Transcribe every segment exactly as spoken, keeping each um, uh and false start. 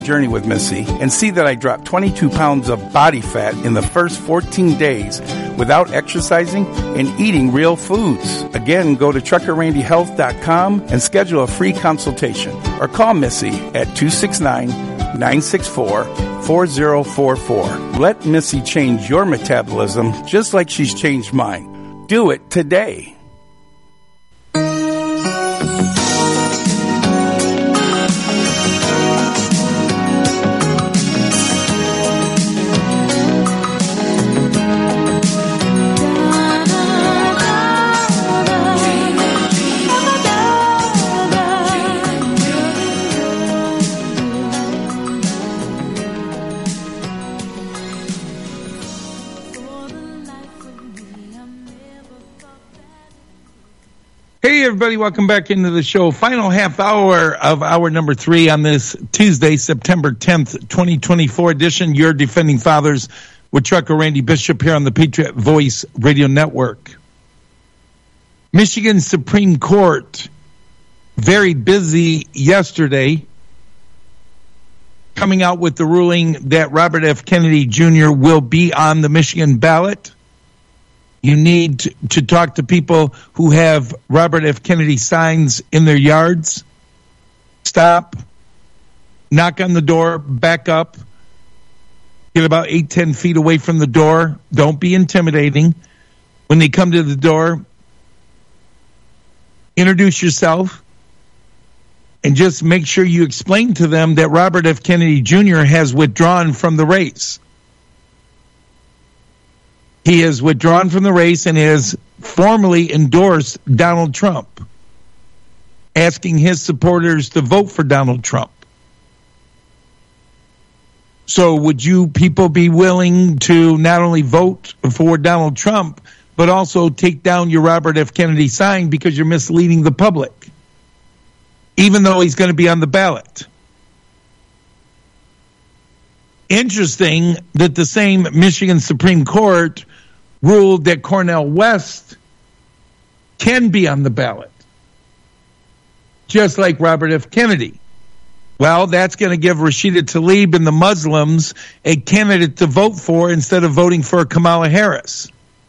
Journey with Missy and see that I dropped twenty-two pounds of body fat in the first fourteen days without exercising and eating real foods. Again, go to trucker randy health dot com and schedule a free consultation or call Missy at two six nine, nine six four, four zero four four. Let Missy change your metabolism just like she's changed mine. Do it today. Hey, everybody, welcome back into the show. Final half hour of hour number three on this Tuesday, September tenth, twenty twenty-four edition. Your Defending Fathers with Trucker Randy Bishop here on the Patriot Voice Radio Network. Michigan Supreme Court, very busy yesterday, coming out with the ruling that Robert F. Kennedy Junior will be on the Michigan ballot. You need to, to talk to people who have Robert F. Kennedy signs in their yards. Stop. Knock on the door. Back up. Get about eight, ten feet away from the door. Don't be intimidating. When they come to the door, introduce yourself and just make sure you explain to them that Robert F. Kennedy Junior has withdrawn from the race. He has withdrawn from the race and has formally endorsed Donald Trump, asking his supporters to vote for Donald Trump. So would you people be willing to not only vote for Donald Trump, but also take down your Robert F. Kennedy sign because you're misleading the public, even though he's going to be on the ballot? Interesting that the same Michigan Supreme Court ruled that Cornel West can be on the ballot, just like Robert F. Kennedy. Well, that's going to give Rashida Tlaib and the Muslims a candidate to vote for instead of voting for Kamala Harris.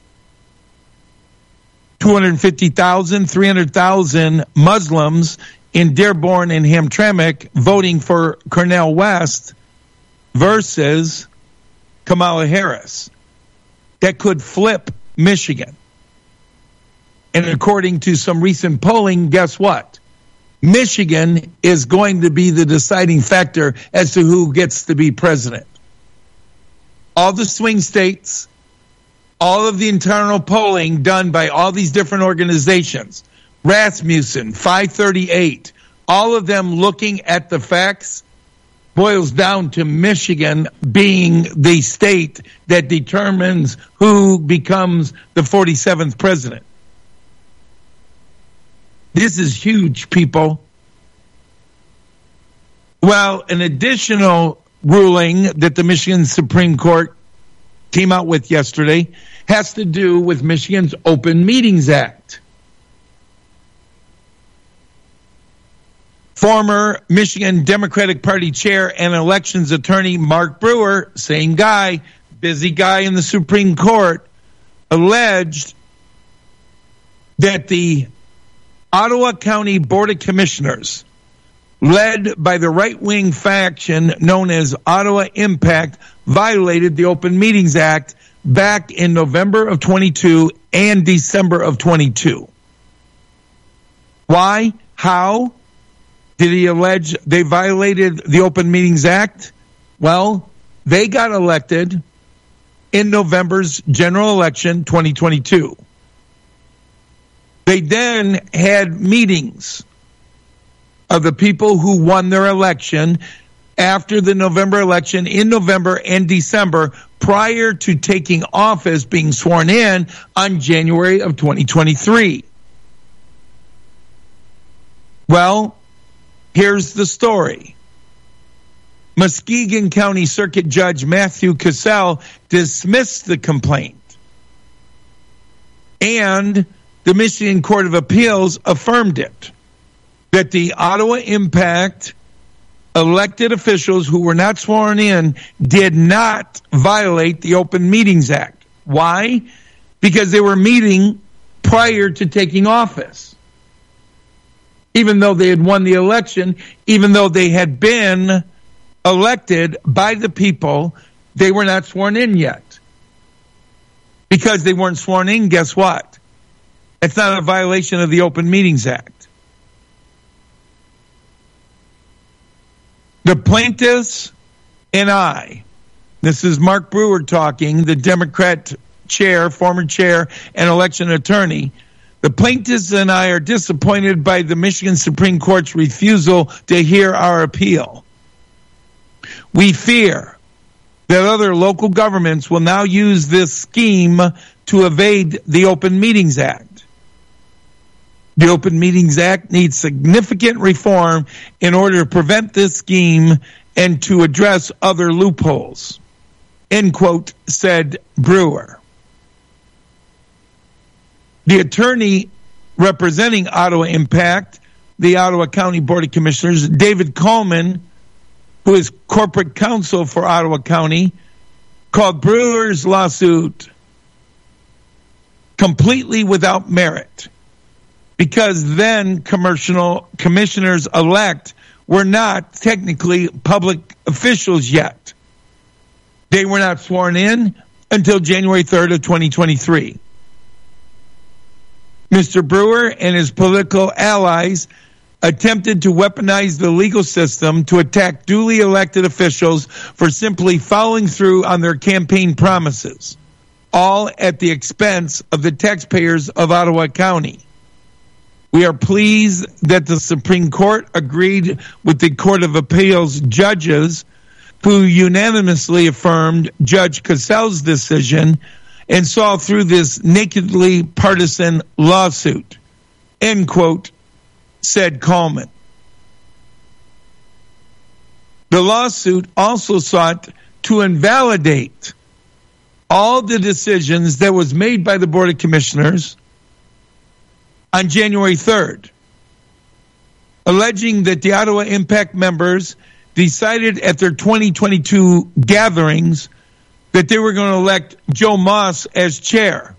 two hundred fifty thousand, three hundred thousand Muslims in Dearborn and Hamtramck voting for Cornel West versus Kamala Harris. That could flip Michigan. And according to some recent polling, guess what? Michigan is going to be the deciding factor as to who gets to be president. All the swing states, all of the internal polling done by all these different organizations, Rasmussen, five thirty-eight, all of them looking at the facts, boils down to Michigan being the state that determines who becomes the forty-seventh president. This is huge, people. Well, an additional ruling that the Michigan Supreme Court came out with yesterday has to do with Michigan's Open Meetings Act. Former Michigan Democratic Party chair and elections attorney Mark Brewer, same guy, busy guy in the Supreme Court, alleged that the Ottawa County Board of Commissioners, led by the right-wing faction known as Ottawa Impact, violated the Open Meetings Act back in November of twenty-two and December of twenty-two. Why? How? Did he allege they violated the Open Meetings Act? Well, they got elected in November's general election twenty twenty-two. They then had meetings of the people who won their election after the November election in November and December prior to taking office, being sworn in on January of twenty twenty-three. Well, here's the story. Muskegon County Circuit Judge Matthew Cassell dismissed the complaint, and the Michigan Court of Appeals affirmed it, that the Ottawa Impact elected officials who were not sworn in did not violate the Open Meetings Act. Why? Because they were meeting prior to taking office. Even though they had won the election, even though they had been elected by the people, they were not sworn in yet. Because they weren't sworn in, guess what? It's not a violation of the Open Meetings Act. The plaintiffs and I, this is Mark Brewer talking, the Democrat chair, former chair, and election attorney. The plaintiffs and I are disappointed by the Michigan Supreme Court's refusal to hear our appeal. We fear that other local governments will now use this scheme to evade the Open Meetings Act. The Open Meetings Act needs significant reform in order to prevent this scheme and to address other loopholes, end quote, said Brewer. The attorney representing Ottawa Impact, the Ottawa County Board of Commissioners, David Coleman, who is corporate counsel for Ottawa County, called Brewer's lawsuit completely without merit, because then commercial commissioners-elect were not technically public officials yet. They were not sworn in until January third of twenty twenty-three. Mister Brewer and his political allies attempted to weaponize the legal system to attack duly elected officials for simply following through on their campaign promises, all at the expense of the taxpayers of Ottawa County. We are pleased that the Supreme Court agreed with the Court of Appeals judges who unanimously affirmed Judge Cassell's decision and saw through this nakedly partisan lawsuit, end quote, said Coleman. The lawsuit also sought to invalidate all the decisions that was made by the Board of Commissioners on January third, alleging that the Ottawa Impact members decided at their twenty twenty-two gatherings that they were going to elect Joe Moss as chair.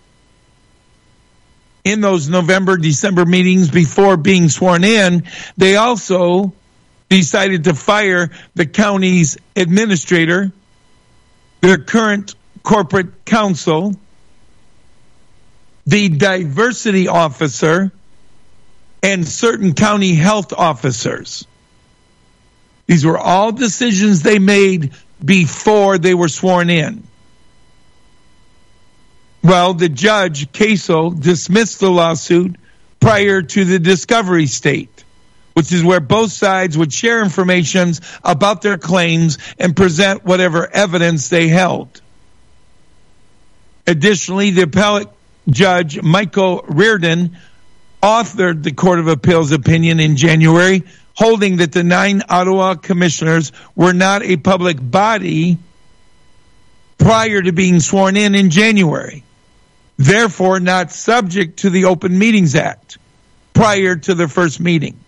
In those November, December meetings before being sworn in, they also decided to fire the county's administrator, their current corporate counsel, the diversity officer, and certain county health officers. These were all decisions they made before they were sworn in. Well, the judge, Casel, dismissed the lawsuit prior to the discovery state, which is where both sides would share information about their claims and present whatever evidence they held. Additionally, the appellate judge, Michael Reardon, authored the Court of Appeals opinion in January, holding that the nine Ottawa commissioners were not a public body prior to being sworn in in January, therefore not subject to the Open Meetings Act prior to their first meeting.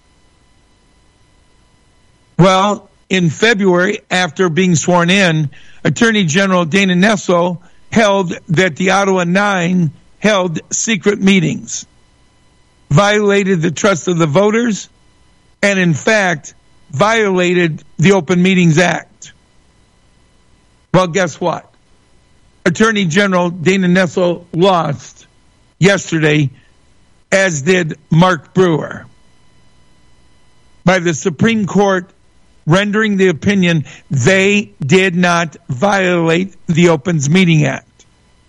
Well, in February, after being sworn in, Attorney General Dana Nessel held that the Ottawa Nine held secret meetings, violated the trust of the voters, and in fact, violated the Open Meetings Act. Well, guess what? Attorney General Dana Nessel lost yesterday, as did Mark Brewer, by the Supreme Court rendering the opinion they did not violate the Open Meetings Act.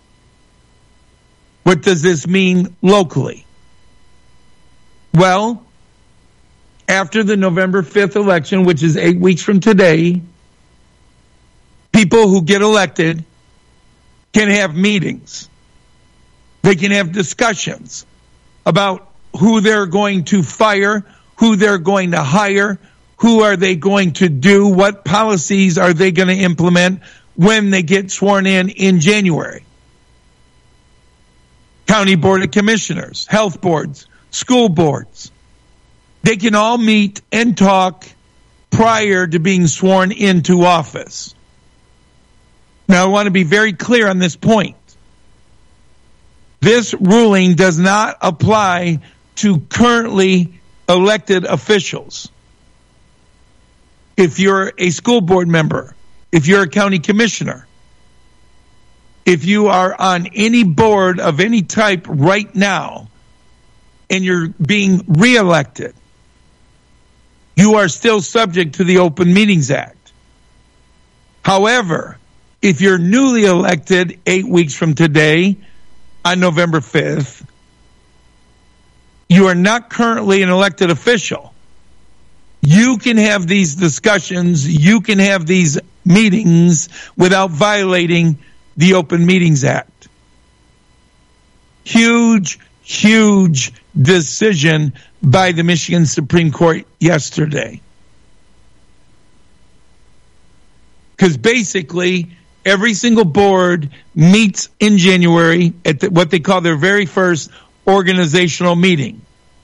What does this mean locally? Well, after the November fifth election, which is eight weeks from today, people who get elected can have meetings. They can have discussions about who they're going to fire, who they're going to hire, who are they going to do, what policies are they going to implement when they get sworn in in January. County Board of Commissioners, health boards, school boards. They can all meet and talk prior to being sworn into office. Now, I want to be very clear on this point. This ruling does not apply to currently elected officials. If you're a school board member, if you're a county commissioner, if you are on any board of any type right now and you're being reelected, you are still subject to the Open Meetings Act. However, if you're newly elected eight weeks from today, on November fifth, you are not currently an elected official. You can have these discussions, you can have these meetings without violating the Open Meetings Act. Huge, huge decision by the Michigan Supreme Court yesterday. Because basically, every single board meets in January at the, what they call their very first organizational meeting.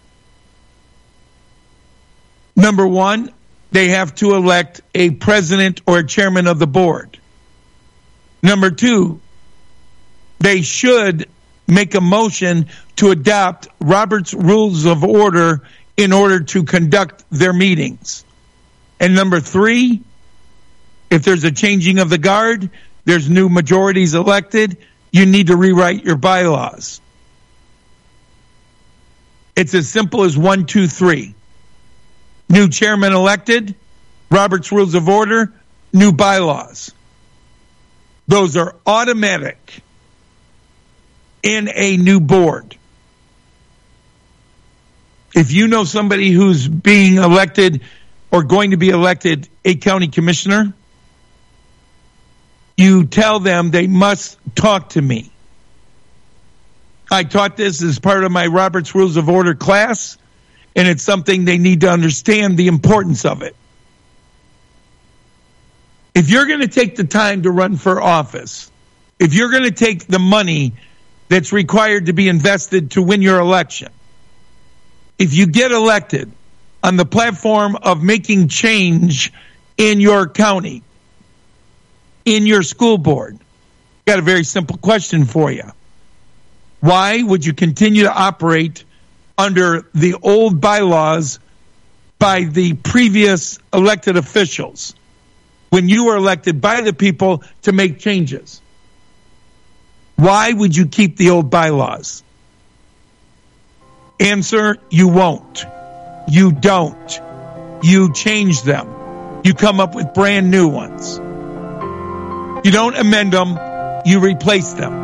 Number one, they have to elect a president or a chairman of the board. Number two, they should make a motion to adopt Robert's Rules of Order in order to conduct their meetings. And number three, if there's a changing of the guard, there's new majorities elected, you need to rewrite your bylaws. It's as simple as one, two, three. New chairman elected, Robert's Rules of Order, new bylaws. Those are automatic in a new board. If you know somebody who's being elected or going to be elected a county commissioner, you tell them they must talk to me. I taught this as part of my Robert's Rules of Order class, and it's something they need to understand the importance of it. If you're going to take the time to run for office, if you're going to take the money that's required to be invested to win your election, if you get elected on the platform of making change in your county, in your school board, got a very simple question for you. Why would you continue to operate under the old bylaws by the previous elected officials when you were elected by the people to make changes? Why would you keep the old bylaws? Answer, you won't. You don't. You change them. You come up with brand new ones. You don't amend them, you replace them.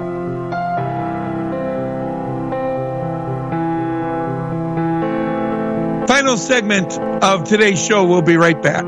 Final segment of today's show. We'll be right back.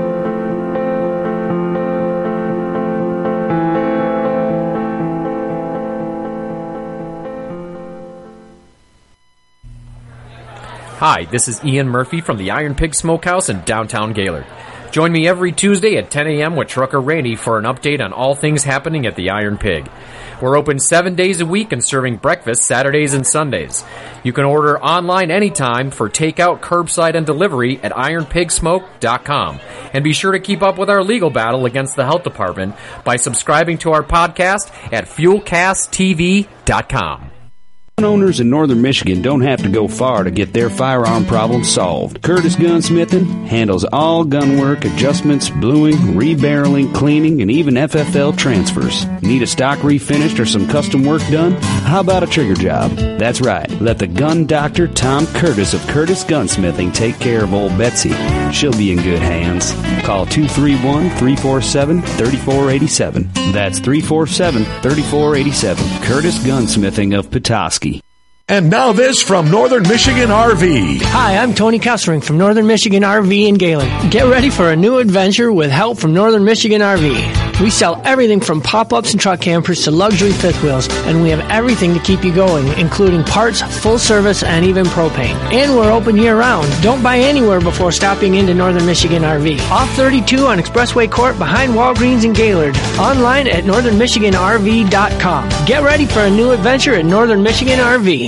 Hi, this is Ian Murphy from the Iron Pig Smokehouse in downtown Gaylord. Join me every Tuesday at ten a.m. with Trucker Randy for an update on all things happening at the Iron Pig. We're open seven days a week and serving breakfast Saturdays and Sundays. You can order online anytime for takeout, curbside, and delivery at iron pig smoke dot com. And be sure to keep up with our legal battle against the health department by subscribing to our podcast at fuel cast t v dot com. Gun owners in northern Michigan don't have to go far to get their firearm problems solved. Curtis Gunsmithing handles all gun work, adjustments, bluing, rebarreling, cleaning, and even F F L transfers. Need a stock refinished or some custom work done? How about a trigger job? That's right. Let the gun doctor Tom Curtis of Curtis Gunsmithing take care of old Betsy. She'll be in good hands. Call two three one, three four seven, three four eight seven. That's three four seven, three four eight seven. Curtis Gunsmithing of Petoskey. And now this from Northern Michigan R V. Hi, I'm Tony Kessering from Northern Michigan R V in Gaylord. Get ready for a new adventure with help from Northern Michigan R V. We sell everything from pop-ups and truck campers to luxury fifth wheels, and we have everything to keep you going, including parts, full service, and even propane. And we're open year-round. Don't buy anywhere before stopping into Northern Michigan R V. Off thirty-two on Expressway Court behind Walgreens in Gaylord. Online at northern michigan r v dot com. Get ready for a new adventure at Northern Michigan R V.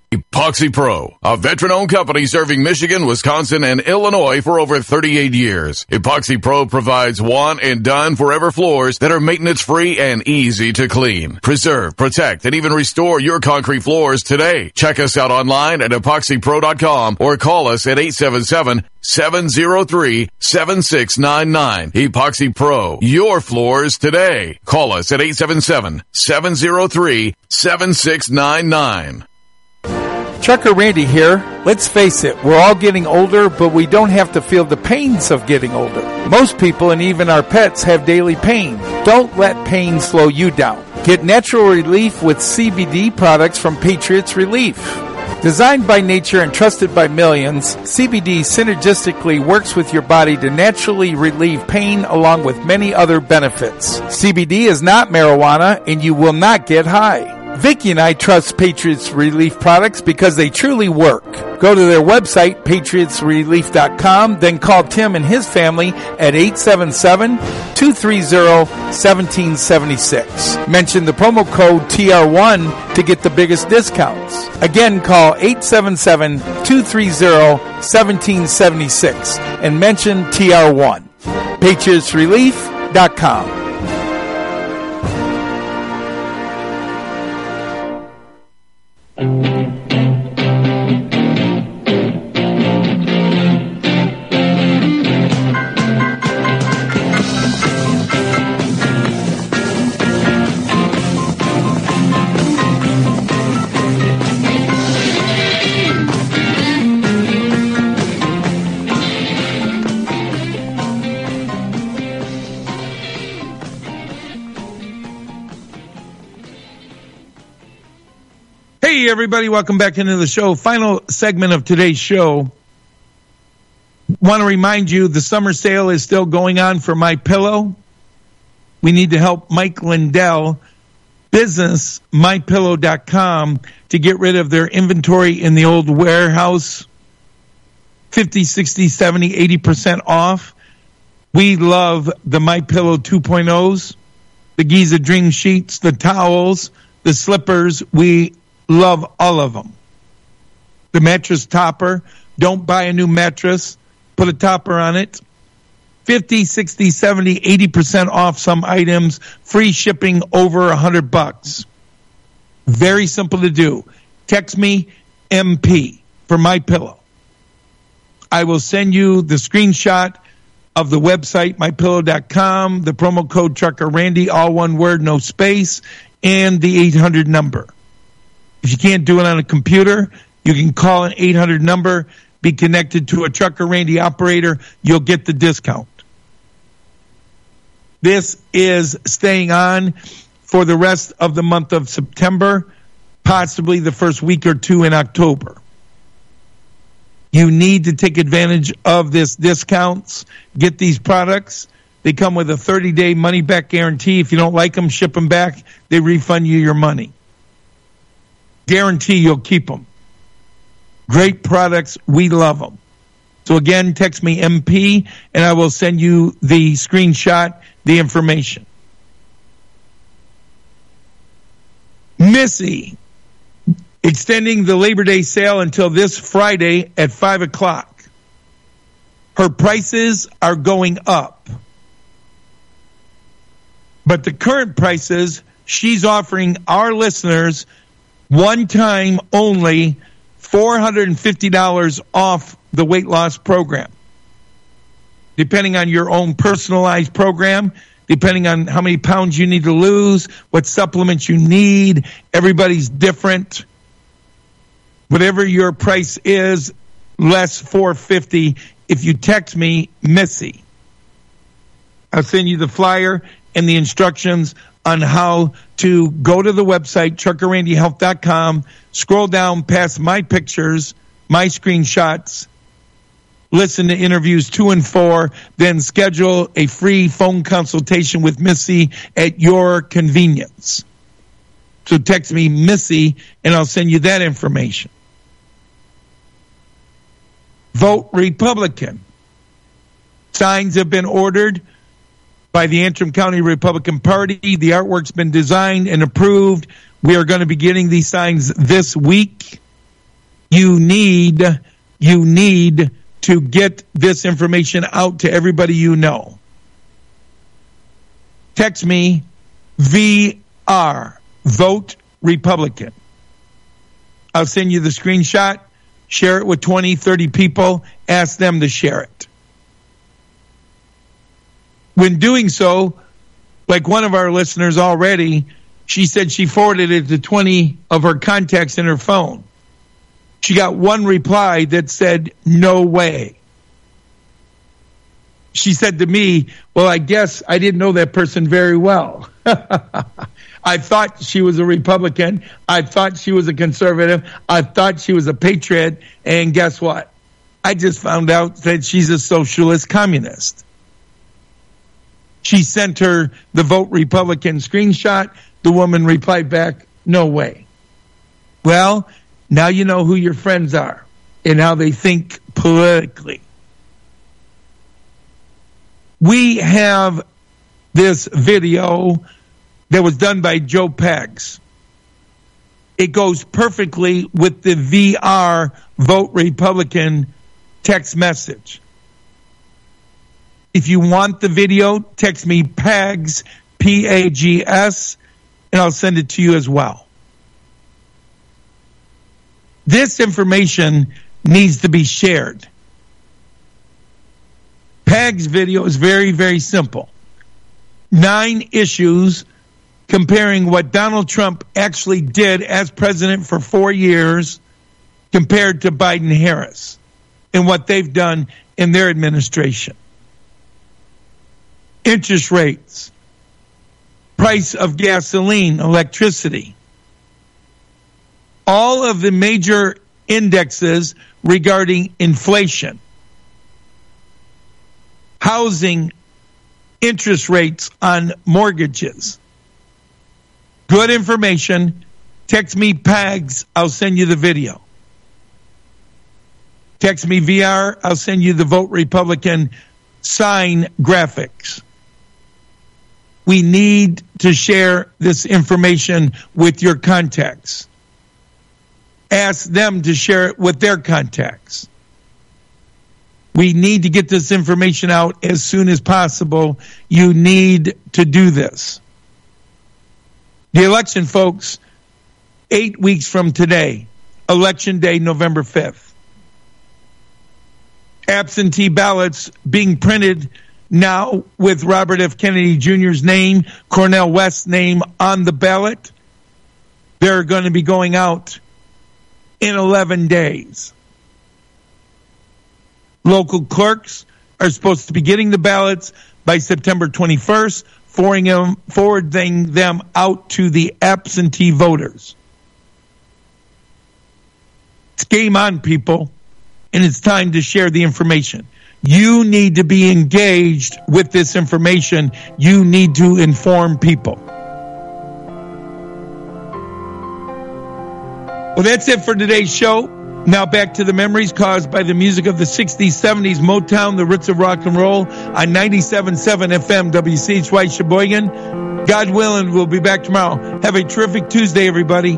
Epoxy Pro, a veteran-owned company serving Michigan, Wisconsin, and Illinois for over thirty-eight years. Epoxy Pro provides one-and-done forever floors that are maintenance-free and easy to clean. Preserve, protect, and even restore your concrete floors today. Check us out online at epoxy pro dot com or call us at eight seven seven, seven zero three, seven six nine nine. Epoxy Pro, your floors today. Call us at eight seven seven, seven zero three, seven six nine nine. Trucker Randy here. Let's face it, we're all getting older, but we don't have to feel the pains of getting older. Most people and even our pets have daily pain. Don't let pain slow you down. Get natural relief with C B D products from Patriots Relief. Designed by nature and trusted by millions, C B D synergistically works with your body to naturally relieve pain along with many other benefits. C B D is not marijuana and you will not get high. Vicky and I trust Patriots Relief products because they truly work. Go to their website, patriots relief dot com, then call Tim and his family at eight seven seven, two three zero, one seven seven six. Mention the promo code T R one to get the biggest discounts. Again, call eight seven seven, two three zero, one seven seven six and mention T R one. patriots relief dot com. Hey, everybody, welcome back into the show. Final segment of today's show. Want to remind you the summer sale is still going on for MyPillow. We need to help Mike Lindell, business my pillow dot com, to get rid of their inventory in the old warehouse. fifty, sixty, seventy, eighty percent off. We love the MyPillow two point ohs, the Giza Dream Sheets, the towels, the slippers. We love all of them. The mattress topper. Don't buy a new mattress. Put a topper on it. fifty, sixty, seventy, eighty percent off some items. Free shipping over one hundred bucks. Very simple to do. Text me M P for MyPillow. I will send you the screenshot of the website, my pillow dot com, the promo code Trucker Randy, all one word, no space, and the eight hundred number. If you can't do it on a computer, you can call an eight hundred number, be connected to a Trucker Randy operator. You'll get the discount. This is staying on for the rest of the month of September, possibly the first week or two in October. You need to take advantage of this discounts. Get these products. They come with a thirty-day money-back guarantee. If you don't like them, ship them back. They refund you your money. Guarantee you'll keep them. Great products. We love them. So again, text me M P and I will send you the screenshot, the information. Missy, extending the Labor Day sale until this Friday at five o'clock. Her prices are going up. But the current prices, she's offering our listeners one time only four hundred fifty dollars off the weight loss program. Depending on your own personalized program, depending on how many pounds you need to lose, what supplements you need, everybody's different. Whatever your price is, less four hundred fifty dollars if you text me Missy. I'll send you the flyer and the instructions on how to go to the website, trucker randy health dot com, scroll down past my pictures, my screenshots, listen to interviews two and four, then schedule a free phone consultation with Missy at your convenience. So text me Missy and I'll send you that information. Vote Republican. Signs have been ordered by the Antrim County Republican Party. The artwork's been designed and approved. We are going to be getting these signs this week. You need, you need to get this information out to everybody you know. Text me V R, vote Republican. I'll send you the screenshot. Share it with twenty, thirty people. Ask them to share it. When doing so, like one of our listeners already, she said she forwarded it to twenty of her contacts in her phone. She got one reply that said, no way. She said to me, well, I guess I didn't know that person very well. I thought she was a Republican. I thought she was a conservative. I thought she was a patriot. And guess what? I just found out that she's a socialist communist. She sent her the vote Republican screenshot. The woman replied back, no way. Well, now you know who your friends are and how they think politically. We have this video that was done by Joe Peggs. It goes perfectly with the V R Vote Republican text message. If you want the video, text me Peggs, P A G S, and I'll send it to you as well. This information needs to be shared. Peggs' video is very, very simple. Nine issues comparing what Donald Trump actually did as president for four years compared to Biden-Harris and what they've done in their administration. Interest rates, price of gasoline, electricity, all of the major indexes regarding inflation, housing, interest rates on mortgages. Good information. Text me Peggs. I'll send you the video. Text me V R. I'll send you the Vote Republican sign graphics. We need to share this information with your contacts. Ask them to share it with their contacts. We need to get this information out as soon as possible. You need to do this. The election, folks, eight weeks from today, Election Day, November fifth. Absentee ballots being printed now with Robert F. Kennedy Junior's name, Cornel West's name on the ballot. They're going to be going out in eleven days. Local clerks are supposed to be getting the ballots by September twenty-first, forwarding them, forwarding them out to the absentee voters. It's game on, people, and it's time to share the information. You need to be engaged with this information. You need to inform people. Well, that's it for today's show. Now back to the memories caused by the music of the sixties, seventies, Motown, the roots of rock and roll on ninety-seven point seven F M W C H Y Sheboygan. God willing, we'll be back tomorrow. Have a terrific Tuesday, everybody.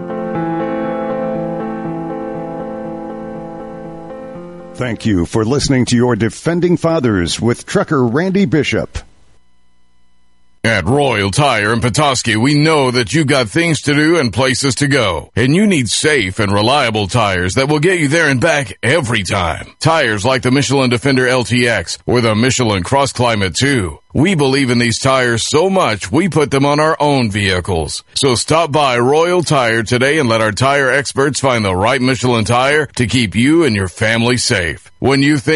Thank you for listening to your Defending Fathers with Trucker Randy Bishop. At Royal Tire in Petoskey, we know that you've got things to do and places to go, and you need safe and reliable tires that will get you there and back every time. Tires like the Michelin Defender L T X or the Michelin Cross Climate two. We believe in these tires so much, we put them on our own vehicles. So stop by Royal Tire today and let our tire experts find the right Michelin tire to keep you and your family safe. When you think